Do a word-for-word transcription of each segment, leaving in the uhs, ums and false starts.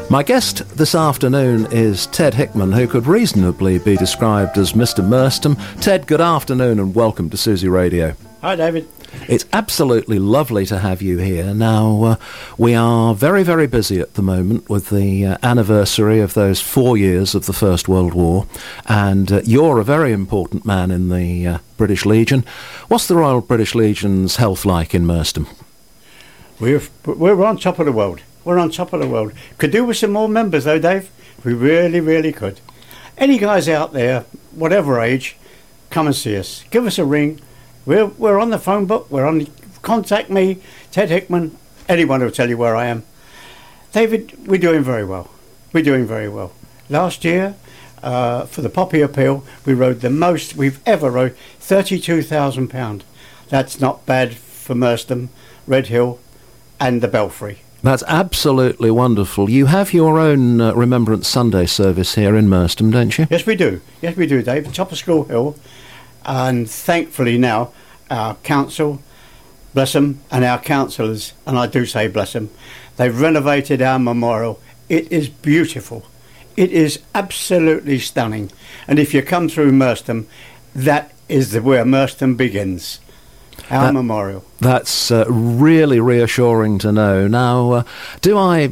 My guest this afternoon is Ted Hickman, who could reasonably be described as Mister Merstham. Ted, good afternoon and welcome to Susie Radio. Hi, David. It's absolutely lovely to have you here. Now, uh, we are very, very busy at the moment with the uh, anniversary of those four years of the First World War, and uh, you're a very important man in the uh, British Legion. What's the Royal British Legion's health like in Merstham? We're, we're on top of the world. We're on top of the world. Could do with some more members, though, Dave. We really, really could. Any guys out there, whatever age, come and see us. Give us a ring. We're we're on the phone book. We're on. Contact me, Ted Hickman. Anyone will tell you where I am. David, we're doing very well. We're doing very well. Last year, uh, for the Poppy Appeal, we rode the most we've ever rode, thirty-two thousand pounds. That's not bad for Merstham, Red Hill, and the Belfry. That's absolutely wonderful. You have your own uh, Remembrance Sunday service here in Merstham, don't you? Yes, we do. Yes, we do, Dave. Top of School Hill. And thankfully now, our council, bless them, and our councillors, and I do say bless them, they've renovated our memorial. It is beautiful. It is absolutely stunning. And if you come through Merstham, that is the, where Merstham begins. Our that, memorial. That's uh, really reassuring to know. Now, uh, do I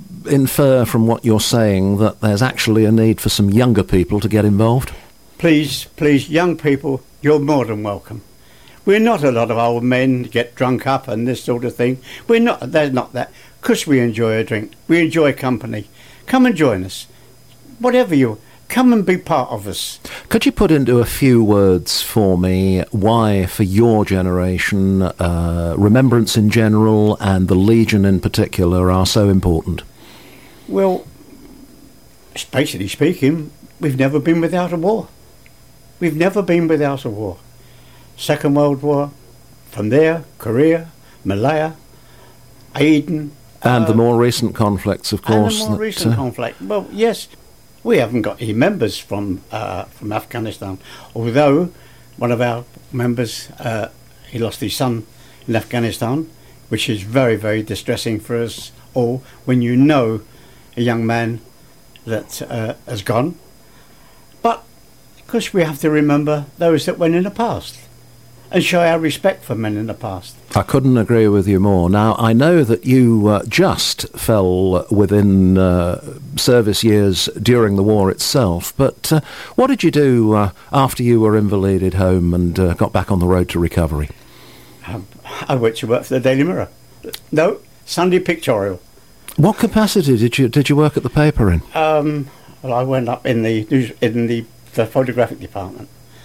infer from what you're saying that there's actually a need for some younger people to get involved? Please, please, young people, you're more than welcome. We're not a lot of old men get drunk up and this sort of thing. We're not, there's not that, because we enjoy a drink. We enjoy company. Come and join us. Whatever you, come and be part of us. Could you put into a few words for me why, for your generation, uh, Remembrance in general and the Legion in particular are so important? Well, basically speaking, we've never been without a war. We've never been without a war. Second World War, from there, Korea, Malaya, Aden. And uh, the more recent conflicts, of course. And the more that, recent uh, conflict. Well, yes, we haven't got any members from uh, from Afghanistan, although one of our members, uh, he lost his son in Afghanistan, which is very, very distressing for us all when you know a young man that uh, has gone. But, of course, we have to remember those that went in the past and show our respect for men in the past. I couldn't agree with you more. Now, I know that you uh, just fell within uh, service years during the war itself, but uh, what did you do uh, after you were invalided home and uh, got back on the road to recovery? Um, I went to work for the Daily Mirror. No, Sunday Pictorial. What capacity did you did you work at the paper in? Um, well, I went up in the news, in the, the photographic department.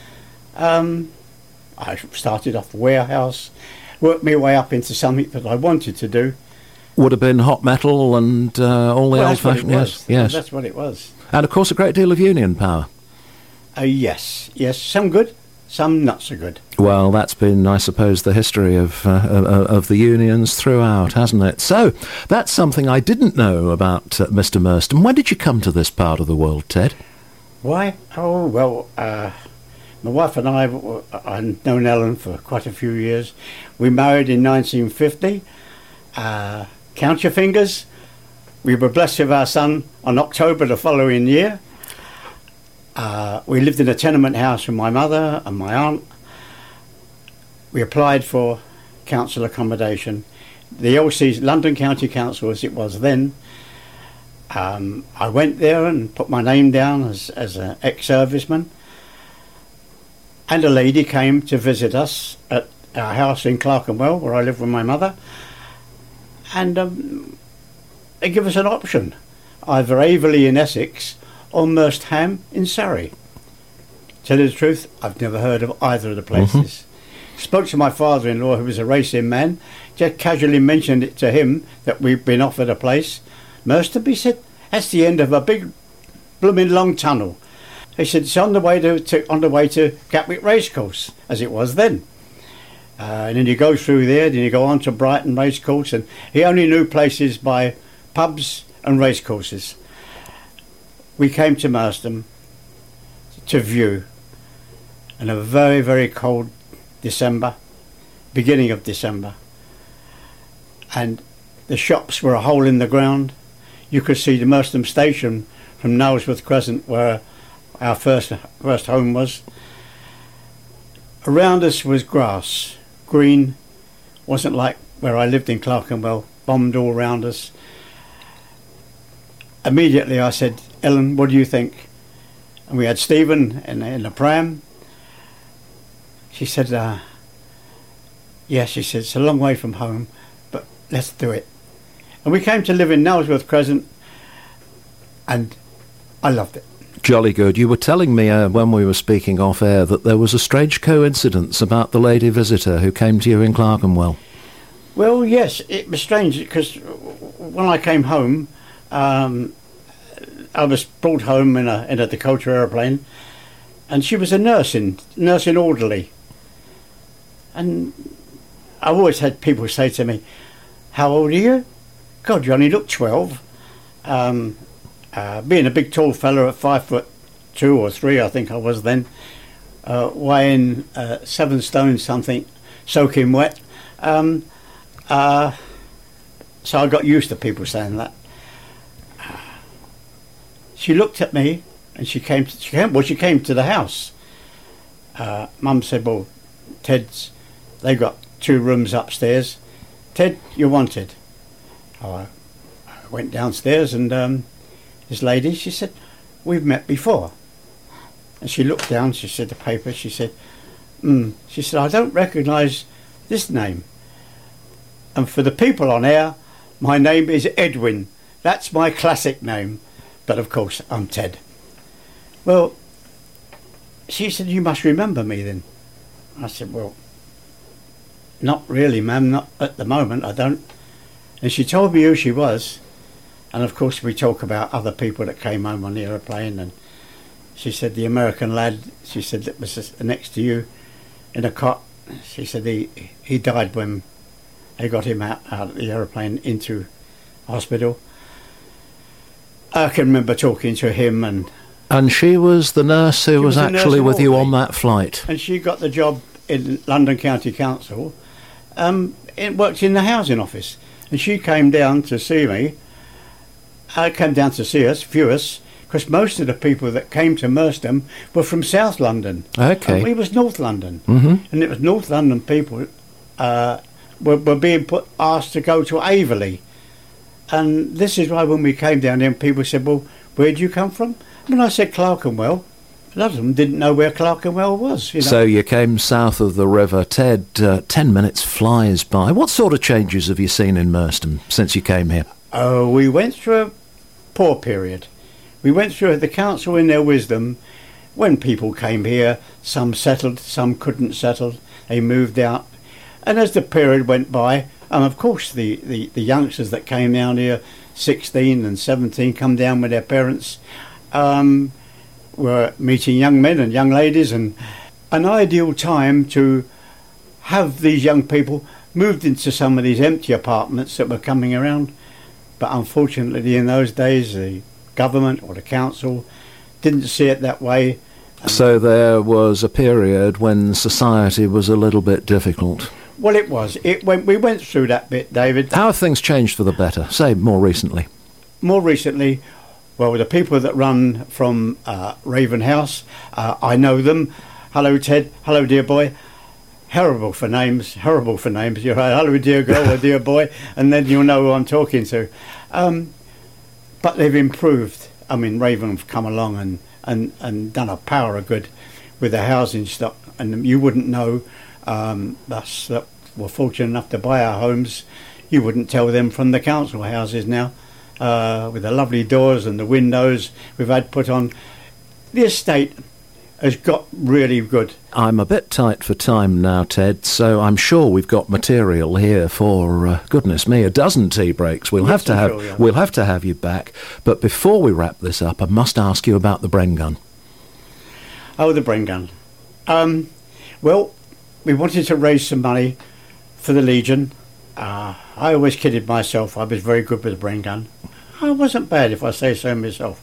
Um, I started off warehouse, worked my way up into something that I wanted to do. Would have been hot metal and uh, all the well, old-fashioned... Yes, yes. That's what it was. And, of course, a great deal of union power. Uh, yes, yes. Some good, some not so good. Well, that's been, I suppose, the history of, uh, uh, of the unions throughout, hasn't it? So, that's something I didn't know about uh, Mister Merstham. When did you come to this part of the world, Ted? Why? Oh, well... Uh, My wife and I, I've known Ellen for quite a few years. We married in nineteen fifty. Uh, count your fingers. We were blessed with our son on October the following year. Uh, we lived in a tenement house with my mother and my aunt. We applied for council accommodation. The L C, London County Council as it was then, um, I went there and put my name down as, as an ex-serviceman. And a lady came to visit us at our house in Clerkenwell, where I live with my mother. And um, they give us an option, either Averley in Essex or Merstham in Surrey. Tell you the truth, I've never heard of either of the places. Mm-hmm. Spoke to my father-in-law, who was a racing man, just casually mentioned it to him that we've been offered a place. Merstham, he said, that's the end of a big blooming long tunnel. He said, it's on the way to, to on the way to Gatwick Racecourse, as it was then. Uh, and then you go through there, then you go on to Brighton Racecourse, and he only knew places by pubs and racecourses. We came to Merstham to view, in a very, very cold December, beginning of December. And the shops were a hole in the ground. you could see the Merstham station from Nailsworth Crescent, where our first first home was. Around us was grass, green. Wasn't like where I lived in Clerkenwell, bombed all around us. Immediately I said, Ellen, what do you think? And we had Stephen in, in the pram. She said, uh, yeah, she said, it's a long way from home, but let's do it. And we came to live in Nailsworth Crescent, and I loved it. Jolly good. You were telling me uh, when we were speaking off air that there was a strange coincidence about the lady visitor who came to you in Clerkenwell. Well, yes, it was strange because when I came home, um, I was brought home in a in a Dakota aeroplane, and she was a nursing nursing orderly. And I always had people say to me, "How old are you?" God, you only look twelve. Um, Uh, being a big tall fella at five foot two or three, I think I was then, uh, weighing uh, seven stone something, soaking wet. Um, uh, so I got used to people saying that. She looked at me and she came. To, she came. Well, she came to the house. Uh, Mum said, "Well, Ted's. They got two rooms upstairs. Ted, you're wanted." I went downstairs and. Um, This lady, she said, "We've met before." And she looked down, she said the paper, she said, mm. She said, "I don't recognise this name. And for the people on air, my name is Edwin. That's my classic name. But of course, I'm Ted." Well, she said, "You must remember me then." I said, "Well, not really, ma'am, not at the moment, I don't." And she told me who she was. And of course we talk about other people that came home on the aeroplane, and she said the American lad, she said, that was next to you in a cot, she said he he died when they got him out, out of the aeroplane into hospital. I can remember talking to him, and and she was the nurse who was, was actually with you on that flight. And she got the job in London County Council. Um, it worked in the housing office, and she came down to see me. I came down to see us, view us, because most of the people that came to Merstham were from South London. Okay. And we was North London. Mm-hmm. And it was North London people uh, were, were being put asked to go to Averley. And this is why when we came down there, people said, "Well, where do you come from?" And I said, "Clerkenwell." A lot of them didn't know where Clerkenwell was. You know? So you came south of the river. Ted, uh, ten minutes flies by. What sort of changes have you seen in Merstham since you came here? Oh, we went through a poor period. We went through the council in their wisdom. When people came here, some settled, some couldn't settle. They moved out. And as the period went by, and of course the, the, the youngsters that came down here, sixteen and seventeen, come down with their parents, um, were meeting young men and young ladies, and an ideal time to have these young people moved into some of these empty apartments that were coming around. But unfortunately in those days the government or the council didn't see it that way. So there was a period when society was a little bit difficult. Well, it was. It went. We went through that bit, David. How have things changed for the better, say more recently? More recently, well, the people that run from uh, Raven House, uh, I know them. Hello, Ted. Hello, dear boy. Horrible for names. Horrible for names. You're right. Hello, dear girl or dear boy, and then you'll know who I'm talking to. Um, but they've improved. I mean, Raven have come along and, and, and done a power of good with the housing stock, and you wouldn't know. Um, us that were fortunate enough to buy our homes, you wouldn't tell them from the council houses now, uh, with the lovely doors and the windows we've had put on. The estate has got really good. I'm a bit tight for time now, Ted, so I'm sure we've got material here for, uh, goodness me, a dozen tea breaks. We'll Yes, have to I'm have sure, yeah. we'll have to have you back. But before we wrap this up, I must ask you about the Bren gun. Oh, the Bren gun. Um, well, we wanted to raise some money for the Legion. Uh, I always kidded myself I was very good with the Bren gun. I wasn't bad, if I say so myself.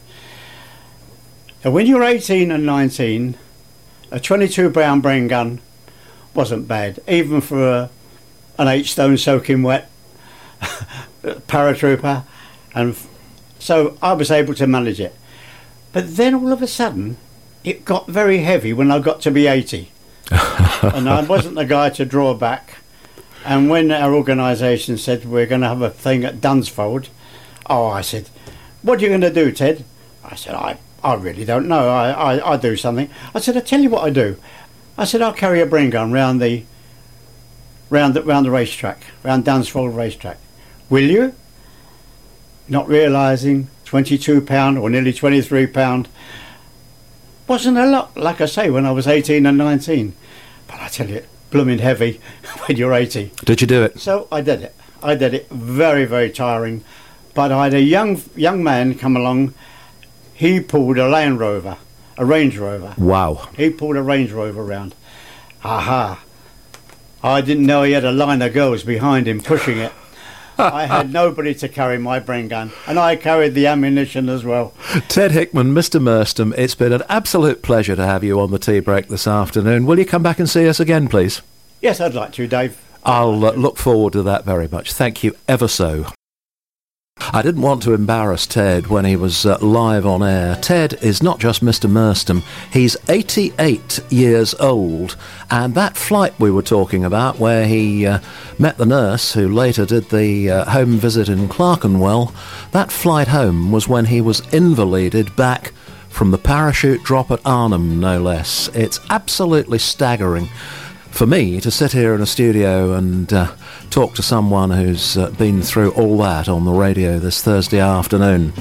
And when you're eighteen and nineteen, a twenty-two Brown Bren gun wasn't bad, even for a, an eight stone soaking wet paratrooper. And So I was able to manage it. But then all of a sudden, it got very heavy when I got to be eighty. And I wasn't the guy to draw back. And when our organisation said we're going to have a thing at Dunsfold, oh, I said, what are you going to do, Ted? I said, I, I really don't know. I, I, I do something. I said, I'll tell you what I do. I said, I'll carry a bring gun round the, round the, round the racetrack, round Dunsfold racetrack. Will you? Not realising twenty-two pounds or nearly twenty-three pounds wasn't a lot, like I say, when I was eighteen and nineteen. But I tell you, blooming heavy when you're eighty. Did you do it? So I did it. I did it. Very, very tiring. But I had a young young man come along. He pulled a Land Rover, a Range Rover. Wow. He pulled a Range Rover round. Aha. I didn't know he had a line of girls behind him pushing it. I had nobody to carry my bring gun, and I carried the ammunition as well. Ted Hickman, Mister Merstham, it's been an absolute pleasure to have you on the tea break this afternoon. Will you come back and see us again, please? Yes, I'd like to, Dave. I'll uh, look forward to that very much. Thank you ever so. I didn't want to embarrass Ted when he was uh, live on air. Ted is not just Mister Merstham, he's eighty-eight years old, and that flight we were talking about where he uh, met the nurse who later did the uh, home visit in Clerkenwell, that flight home was when he was invalided back from the parachute drop at Arnhem, no less. It's absolutely staggering for me to sit here in a studio and uh, talk to someone who's uh, been through all that on the radio this Thursday afternoon.